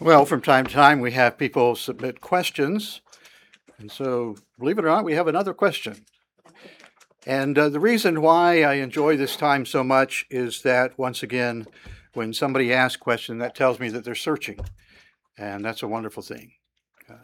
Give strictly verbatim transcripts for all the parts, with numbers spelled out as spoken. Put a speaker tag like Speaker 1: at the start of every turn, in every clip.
Speaker 1: Well, from time to time, we have people submit questions. And so, believe it or not, we have another question. And uh, the reason why I enjoy this time so much is that, once again, when somebody asks a question, that tells me that they're searching. And that's a wonderful thing. Uh,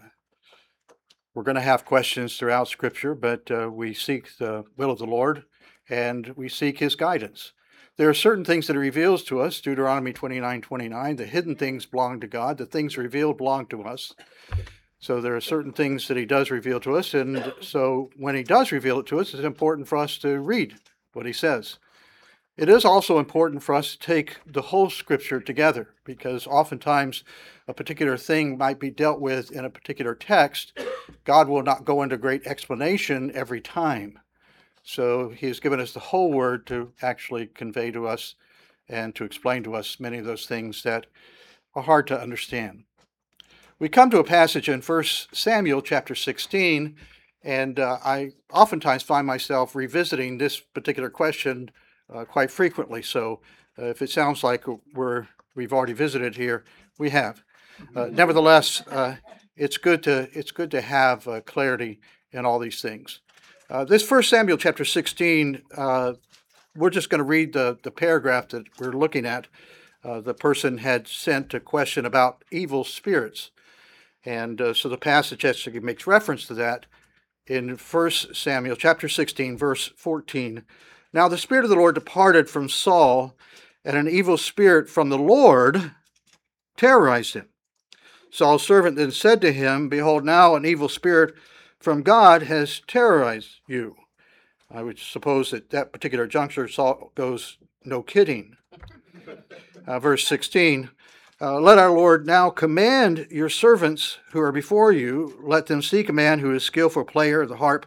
Speaker 1: we're going to have questions throughout Scripture, but uh, we seek the will of the Lord and we seek His guidance. There are certain things that He reveals to us, Deuteronomy twenty-nine twenty-nine, the hidden things belong to God, the things revealed belong to us. So there are certain things that He does reveal to us, and so when He does reveal it to us, it's important for us to read what He says. It is also important for us to take the whole Scripture together, because oftentimes a particular thing might be dealt with in a particular text. God will not go into great explanation every time. So He has given us the whole Word to actually convey to us and to explain to us many of those things that are hard to understand. We come to a passage in First Samuel chapter sixteen, and uh, I oftentimes find myself revisiting this particular question uh, quite frequently. So uh, if it sounds like we're, we've already visited here, we have. Uh, nevertheless, uh, it's good to it's good to have uh, clarity in all these things. Uh, this First Samuel chapter sixteen, uh, we're just going to read the, the paragraph that we're looking at. Uh, the person had sent a question about evil spirits. And uh, so the passage actually makes reference to that in First Samuel chapter sixteen, verse fourteen. Now the Spirit of the Lord departed from Saul, and an evil spirit from the Lord terrorized him. Saul's servant then said to him, Behold, now an evil spirit from God has terrorized you. I would suppose that that particular juncture, Saul goes, no kidding. Uh, verse sixteen, uh, Let our Lord now command your servants who are before you, let them seek a man who is skillful player of the harp,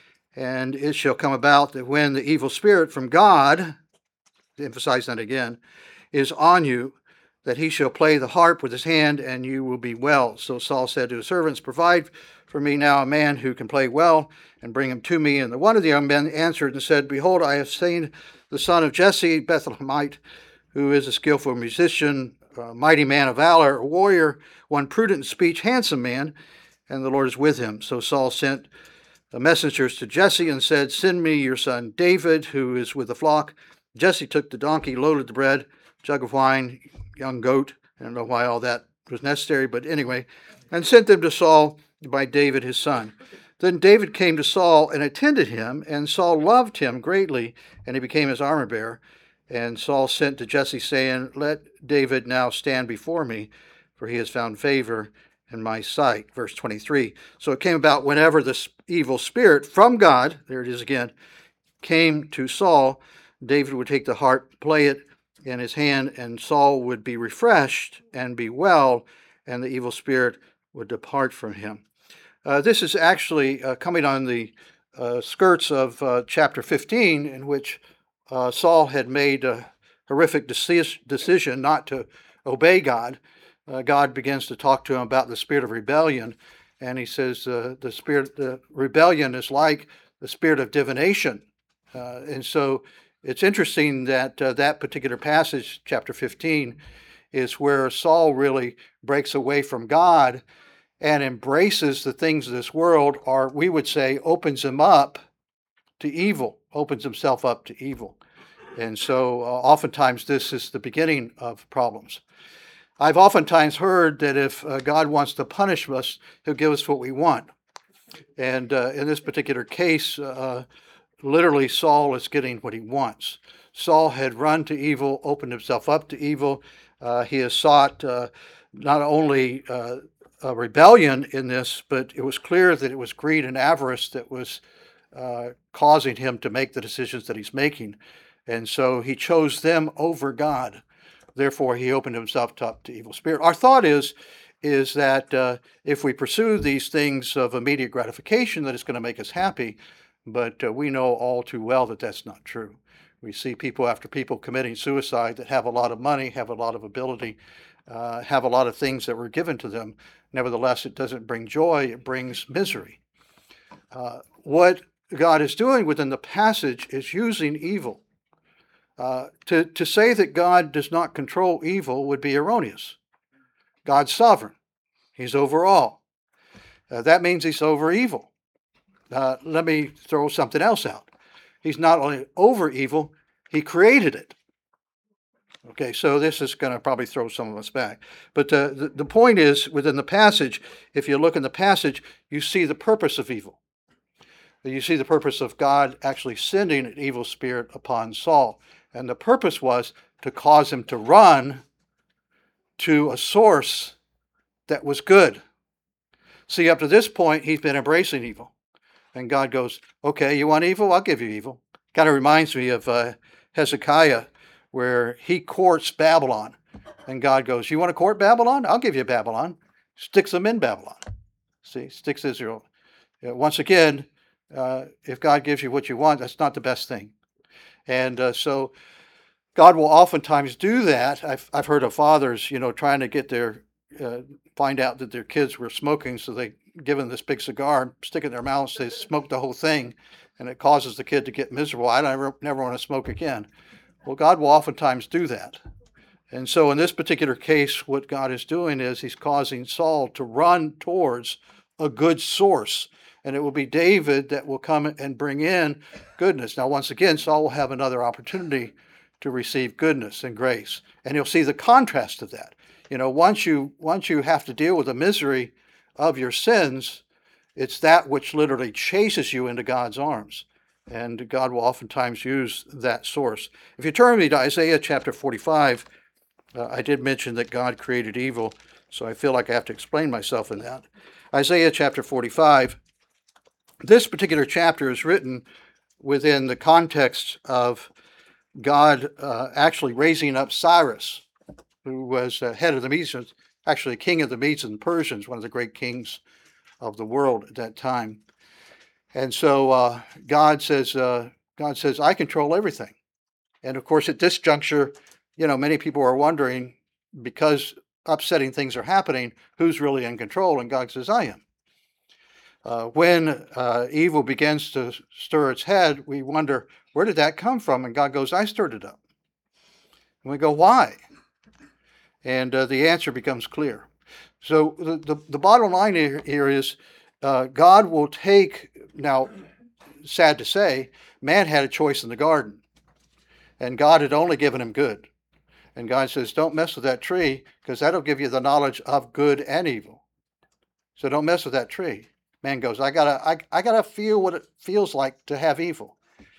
Speaker 1: and it shall come about that when the evil spirit from God, to emphasize that again, is on you, that he shall play the harp with his hand, and you will be well. So Saul said to his servants, Provide for me now a man who can play well, and bring him to me. And the one of the young men answered and said, Behold, I have seen the son of Jesse, Bethlehemite, who is a skillful musician, a mighty man of valor, a warrior, one prudent in speech, handsome man, and the Lord is with him. So Saul sent the messengers to Jesse and said, Send me your son David, who is with the flock. Jesse took the donkey, loaded the bread, jug of wine, young goat. I don't know why all that was necessary, but anyway, and sent them to Saul by David his son. Then David came to Saul and attended him, and Saul loved him greatly, and he became his armor bearer. And Saul sent to Jesse, saying, Let David now stand before me, for he has found favor in my sight. Verse twenty-three. So it came about whenever this evil spirit from God, there it is again, came to Saul, David would take the harp, play it in his hand, and Saul would be refreshed and be well, and the evil spirit would depart from him. Uh, this is actually uh, coming on the uh, skirts of uh, chapter fifteen, in which Uh, Saul had made a horrific decis- decision not to obey God. Uh, God begins to talk to him about the spirit of rebellion, and he says uh, the spirit, the rebellion is like the spirit of divination. Uh, and so it's interesting that uh, that particular passage, chapter fifteen, is where Saul really breaks away from God and embraces the things of this world, or we would say opens him up to evil, opens himself up to evil. And so uh, oftentimes this is the beginning of problems. I've oftentimes heard that if uh, God wants to punish us, he'll give us what we want. And uh, in this particular case, uh, literally Saul is getting what he wants. Saul had run to evil, opened himself up to evil. Uh, he has sought uh, not only uh, a rebellion in this, but it was clear that it was greed and avarice that was uh, causing him to make the decisions that he's making. And so he chose them over God. Therefore, he opened himself up to evil spirit. Our thought is, is that uh, if we pursue these things of immediate gratification, that it's going to make us happy. But uh, we know all too well that that's not true. We see people after people committing suicide that have a lot of money, have a lot of ability, uh, have a lot of things that were given to them. Nevertheless, it doesn't bring joy, it brings misery. Uh, what God is doing within the passage is using evil. Uh, to, to say that God does not control evil would be erroneous. God's sovereign. He's over all. Uh, that means he's over evil. Uh, let me throw something else out. He's not only over evil, he created it. Okay, so this is going to probably throw some of us back. But uh, the, the point is, within the passage, if you look in the passage, you see the purpose of evil. You see the purpose of God actually sending an evil spirit upon Saul. And the purpose was to cause him to run to a source that was good. See, up to this point, he's been embracing evil. And God goes, okay, you want evil? I'll give you evil. Kind of reminds me of uh, Hezekiah, where he courts Babylon. And God goes, you want to court Babylon? I'll give you Babylon. Sticks them in Babylon. See, sticks Israel. Uh, once again, uh, if God gives you what you want, that's not the best thing. And uh, so God will oftentimes do that. I've, I've heard of fathers, you know, trying to get their, uh, find out that their kids were smoking, so they give them this big cigar, stick it in their mouths, they smoke the whole thing, and it causes the kid to get miserable. I never, never want to smoke again. Well, God will oftentimes do that. And so in this particular case, what God is doing is he's causing Saul to run towards a good source. And it will be David that will come and bring in goodness. Now, once again, Saul will have another opportunity to receive goodness and grace. And you'll see the contrast of that. You know, once you once you have to deal with the misery of your sins, it's that which literally chases you into God's arms. And God will oftentimes use that source. If you turn me to Isaiah chapter forty-five, uh, I did mention that God created evil, so I feel like I have to explain myself in that. Isaiah chapter forty-five, this particular chapter is written within the context of God uh, actually raising up Cyrus, who was uh, head of the Medes, actually king of the Medes and Persians, one of the great kings of the world at that time. And so uh, God says, uh, God says, I control everything. And of course, at this juncture, you know, many people are wondering, because upsetting things are happening, who's really in control? And God says, I am. Uh, when uh, evil begins to stir its head, we wonder, where did that come from? And God goes, I stirred it up. And we go, why? And uh, the answer becomes clear. So the, the, the bottom line here, here is uh, God will take, now, sad to say, man had a choice in the garden. And God had only given him good. And God says, don't mess with that tree, because that'll give you the knowledge of good and evil. So don't mess with that tree. Man goes, I gotta, I, I gotta feel what it feels like to have evil.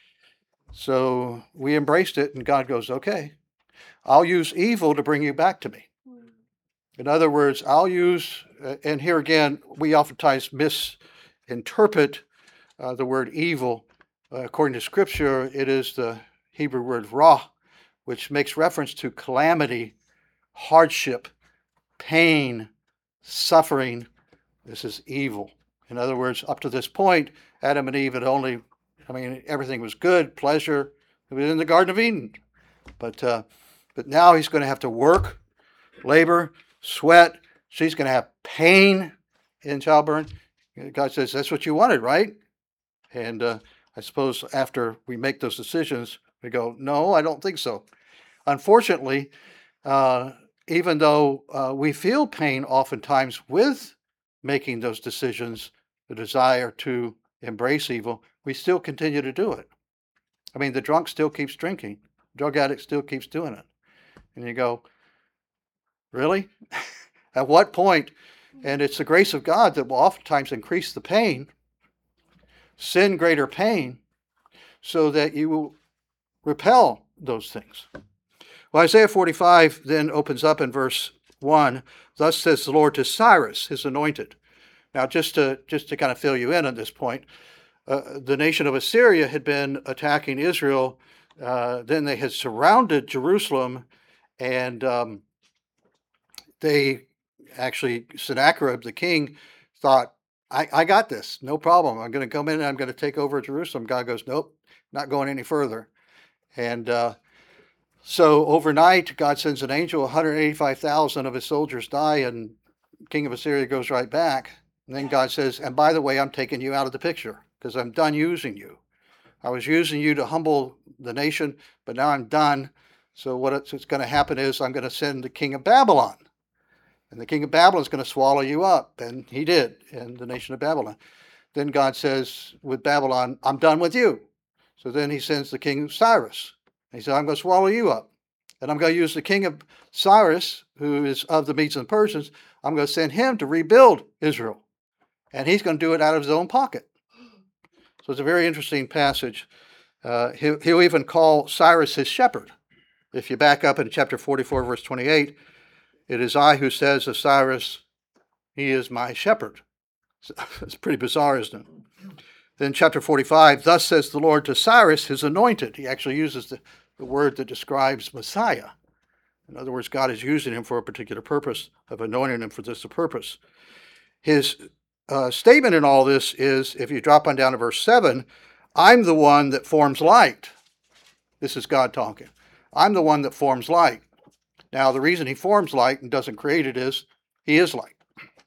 Speaker 1: So we embraced it, and God goes, okay, I'll use evil to bring you back to me. In other words, I'll use, uh, and here again, we oftentimes misinterpret uh, the word evil. Uh, according to Scripture, it is the Hebrew word ra, which makes reference to calamity, hardship, pain, suffering. This is evil. In other words, up to this point, Adam and Eve had only, I mean, everything was good, pleasure. It was in the Garden of Eden. But uh, but now he's going to have to work, labor, sweat. She's going to have pain in childbirth. God says, that's what you wanted, right? And uh, I suppose after we make those decisions, we go, no, I don't think so. Unfortunately, uh, even though uh, we feel pain oftentimes with making those decisions, the desire to embrace evil, we still continue to do it. I mean, the drunk still keeps drinking. Drug addict still keeps doing it. And you go, really? At what point? And it's the grace of God that will oftentimes increase the pain, send greater pain, so that you will repel those things. Well, Isaiah forty-five then opens up in verse one. Thus says the Lord to Cyrus, his anointed. Now, just to just to kind of fill you in on this point, uh, the nation of Assyria had been attacking Israel. Uh, then they had surrounded Jerusalem, and um, they actually, Sennacherib, the king, thought, I, I got this, no problem. I'm going to come in and I'm going to take over Jerusalem. God goes, nope, not going any further. And uh, so overnight, God sends an angel, one hundred eighty-five thousand of his soldiers die, and king of Assyria goes right back. And then God says, and by the way, I'm taking you out of the picture because I'm done using you. I was using you to humble the nation, but now I'm done. So what's going to happen is I'm going to send the king of Babylon. and the king of Babylon is going to swallow you up. And he did in the nation of Babylon. Then God says with Babylon, I'm done with you. So then he sends the king of Cyrus. He said, I'm going to swallow you up. And I'm going to use the king of Cyrus, who is of the Medes and Persians, I'm going to send him to rebuild Israel. And he's going to do it out of his own pocket. So it's a very interesting passage. Uh, he'll, he'll even call Cyrus his shepherd. If you back up in chapter forty-four, verse twenty-eight, it is I who says of Cyrus, he is my shepherd. It's pretty bizarre, isn't it? Then chapter forty-five, thus says the Lord to Cyrus, his anointed. He actually uses the, the word that describes Messiah. In other words, God is using him for a particular purpose, of anointing him for this purpose. His uh, statement in all this is, if you drop on down to verse seven, I'm the one that forms light. This is God talking. I'm the one that forms light. Now, the reason he forms light and doesn't create it is he is light.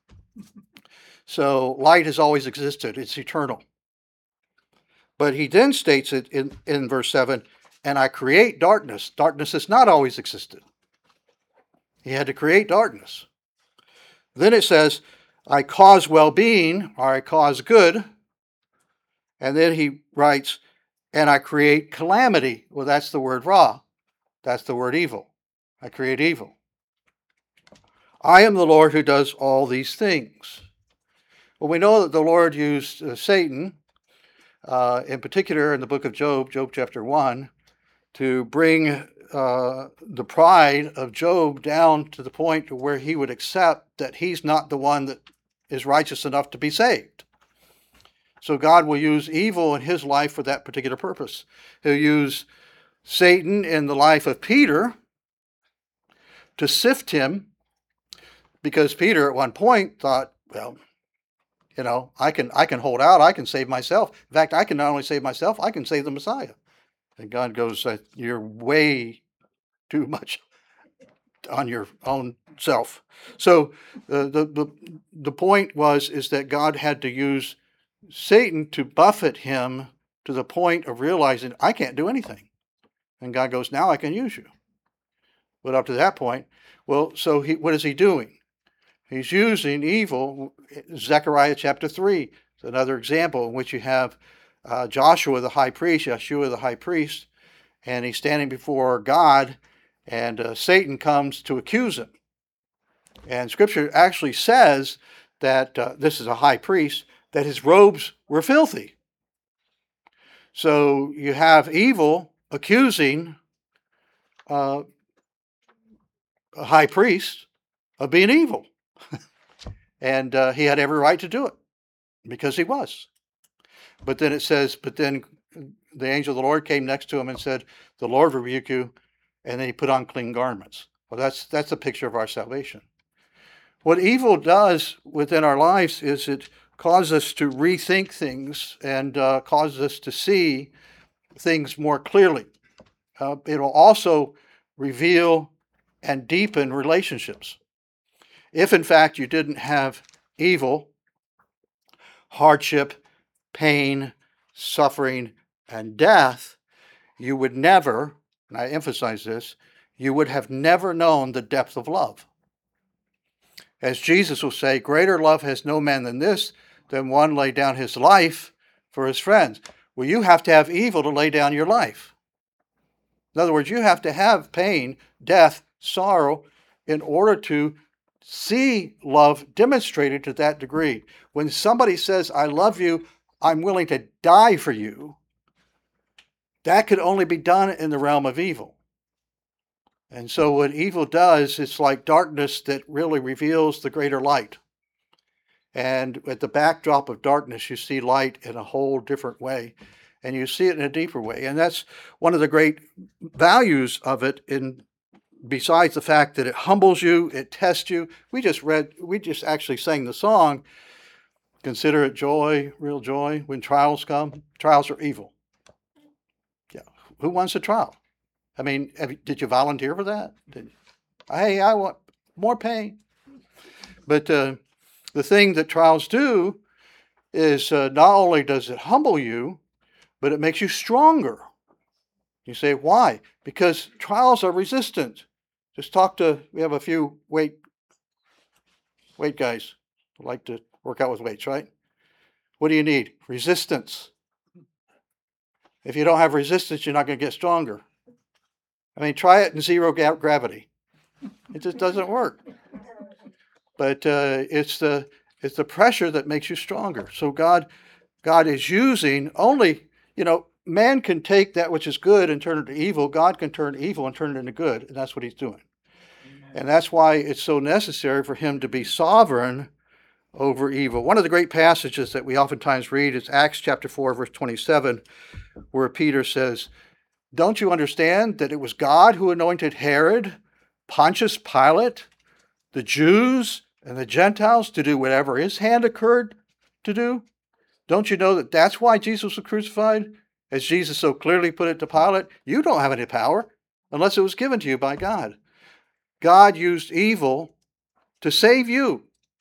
Speaker 1: So light has always existed. It's eternal. But he then states it in, in verse seven, and I create darkness. Darkness has not always existed. He had to create darkness. Then it says, I cause well-being, or I cause good. And then he writes, and I create calamity. Well, that's the word ra. That's the word evil. I create evil. I am the Lord who does all these things. Well, we know that the Lord used uh, Satan, uh, in particular in the book of Job, Job chapter one, to bring uh, the pride of Job down to the point to where he would accept that he's not the one that is righteous enough to be saved. So God will use evil in his life for that particular purpose. He'll use Satan in the life of Peter to sift him, because Peter at one point thought, well, you know, I can I can hold out, I can save myself. In fact, I can not only save myself, I can save the Messiah. And God goes, you're way too much on your own self. So uh, the, the the point was is that God had to use Satan to buffet him to the point of realizing, I can't do anything. And God goes, now I can use you. But up to that point, well, so he, what is he doing? He's using evil. Zechariah chapter three is another example in which you have uh, Joshua the high priest, Yeshua the high priest, and he's standing before God, and uh, Satan comes to accuse him. And Scripture actually says that uh, this is a high priest, that his robes were filthy. So you have evil accusing uh, a high priest of being evil. And uh, he had every right to do it because he was. But then it says, but then the angel of the Lord came next to him and said, the Lord rebuke you. And then he put on clean garments. Well, that's, that's a picture of our salvation. What evil does within our lives is it causes us to rethink things and uh, causes us to see things more clearly. Uh, it will also reveal and deepen relationships. If, in fact, you didn't have evil, hardship, pain, suffering, and death, you would never, and I emphasize this, you would have never known the depth of love. As Jesus will say, greater love has no man than this, than one lay down his life for his friends. Well, you have to have evil to lay down your life. In other words, you have to have pain, death, sorrow, in order to see love demonstrated to that degree. When somebody says, I love you, I'm willing to die for you, that could only be done in the realm of evil. And so what evil does, it's like darkness that really reveals the greater light. And at the backdrop of darkness, you see light in a whole different way. And you see it in a deeper way. And that's one of the great values of it, in besides the fact that it humbles you, it tests you. We just read, we just actually sang the song, consider it joy, real joy, when trials come. Trials are evil. Yeah. Who wants a trial? I mean, have, did you volunteer for that? Did, hey, I want more pain. But uh, the thing that trials do is uh, not only does it humble you, but it makes you stronger. You say, why? Because trials are resistant. Just talk to, we have a few weight Weight guys like to work out with weights, right? What do you need? Resistance. If you don't have resistance, you're not going to get stronger. I mean, try it in zero gravity. It just doesn't work. But uh, it's the it's the pressure that makes you stronger. So God, God is using only, you know, man can take that which is good and turn it into evil. God can turn evil and turn it into good, and that's what he's doing. Amen. And that's why it's so necessary for him to be sovereign over evil. One of the great passages that we oftentimes read is Acts chapter four, verse twenty-seven, where Peter says, "Don't you understand that it was God who anointed Herod, Pontius Pilate, the Jews, and the Gentiles to do whatever his hand occurred to do? Don't you know that that's why Jesus was crucified? As Jesus so clearly put it to Pilate, you don't have any power unless it was given to you by God." God used evil to save you.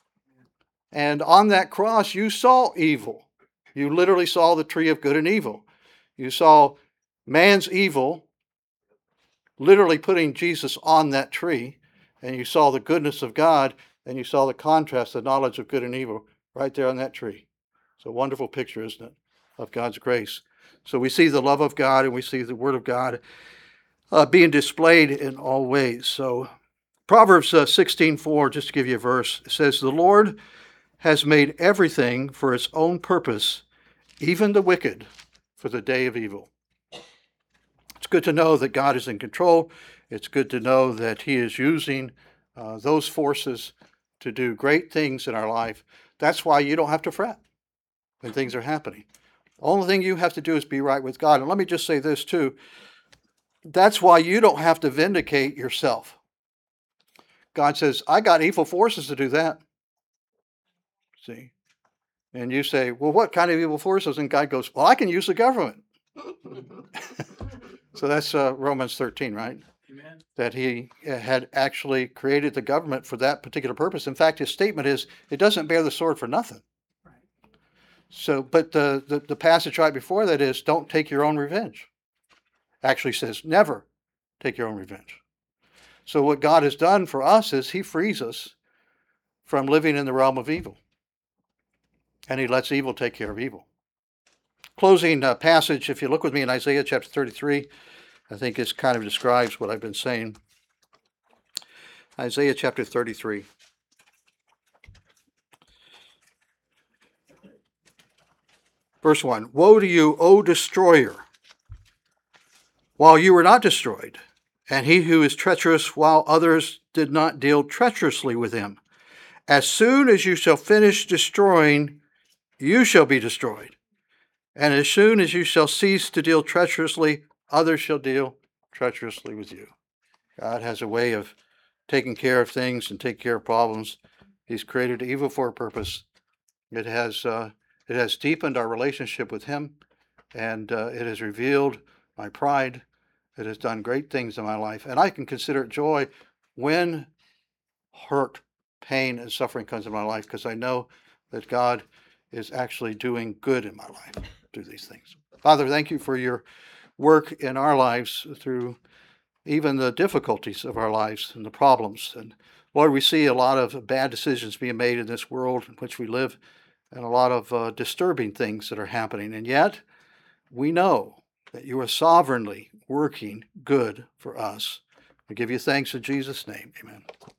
Speaker 1: And on that cross, you saw evil. You literally saw the tree of good and evil. You saw man's evil literally putting Jesus on that tree, and you saw the goodness of God, and you saw the contrast, the knowledge of good and evil right there on that tree. It's a wonderful picture, isn't it, of God's grace. So we see the love of God, and we see the Word of God uh, being displayed in all ways. So Proverbs uh, sixteen four, just to give you a verse, it says, "The Lord has made everything for its own purpose, even the wicked for the day of evil." It's good to know that God is in control. It's good to know that he is using uh, those forces to do great things in our life. That's why you don't have to fret when things are happening. The only thing you have to do is be right with God. And let me just say this too. That's why you don't have to vindicate yourself. God says, I got evil forces to do that. See? And you say, well, what kind of evil forces? And God goes, well, I can use the government. So that's uh, Romans thirteen, right? Amen. That he had actually created the government for that particular purpose. In fact, his statement is, it doesn't bear the sword for nothing. Right. So, but the, the, the passage right before that is, don't take your own revenge. Actually says, never take your own revenge. So what God has done for us is he frees us from living in the realm of evil. And he lets evil take care of evil. Closing uh, passage, if you look with me in Isaiah chapter thirty-three, I think this kind of describes what I've been saying. Isaiah chapter thirty-three. Verse one, "Woe to you, O destroyer, while you were not destroyed, and he who is treacherous while others did not deal treacherously with him. As soon as you shall finish destroying, you shall be destroyed. And as soon as you shall cease to deal treacherously, others shall deal treacherously with you." God has a way of taking care of things and taking care of problems. He's created evil for a purpose. It has uh, it has deepened our relationship with him, and uh, it has revealed my pride. It has done great things in my life, and I can consider it joy when hurt, pain, and suffering comes in my life, because I know that God is actually doing good in my life through these things. Father, thank you for your work in our lives through even the difficulties of our lives and the problems. And Lord, we see a lot of bad decisions being made in this world in which we live, and a lot of uh, disturbing things that are happening. And yet, we know that you are sovereignly working good for us. We give you thanks in Jesus' name. Amen.